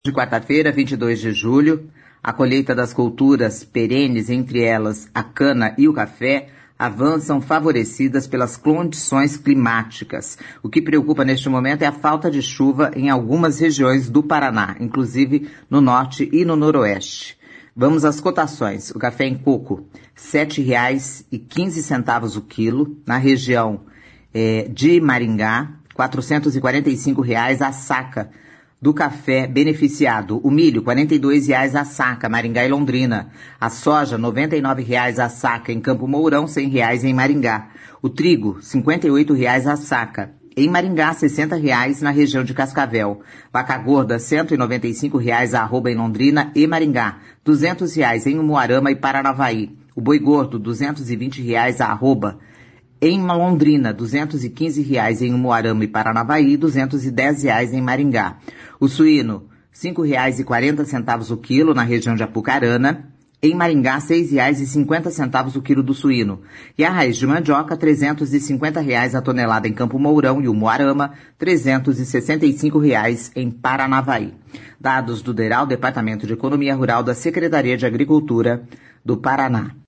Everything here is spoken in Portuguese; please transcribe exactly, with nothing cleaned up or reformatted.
De quarta-feira, vinte e dois de julho, a colheita das culturas perenes, entre elas a cana e o café, avançam favorecidas pelas condições climáticas. O que preocupa neste momento é a falta de chuva em algumas regiões do Paraná, inclusive no norte e no noroeste. Vamos às cotações. O café em coco, sete reais e quinze centavos o quilo. Na região eh, de Maringá, quatrocentos e quarenta e cinco reais a saca do café beneficiado. O milho, quarenta e dois reais a saca, Maringá e Londrina. A soja, noventa e nove reais a saca em Campo Mourão, cem reais em Maringá. O trigo, cinquenta e oito reais a saca. Em Maringá, sessenta reais na região de Cascavel. Vaca gorda, cento e noventa e cinco reais a arroba em Londrina e Maringá. duzentos reais em Umuarama e Paranavaí. O boi gordo, duzentos e vinte reais a arroba em Londrina, duzentos e quinze reais em Umuarama e Paranavaí, duzentos e dez reais em Maringá. O suíno, cinco reais e quarenta centavos o quilo na região de Apucarana. Em Maringá, seis reais e cinquenta centavos o quilo do suíno. E a raiz de mandioca, trezentos e cinquenta reais a tonelada em Campo Mourão e Umuarama, trezentos e sessenta e cinco reais em Paranavaí. Dados do DERAL, Departamento de Economia Rural da Secretaria de Agricultura do Paraná.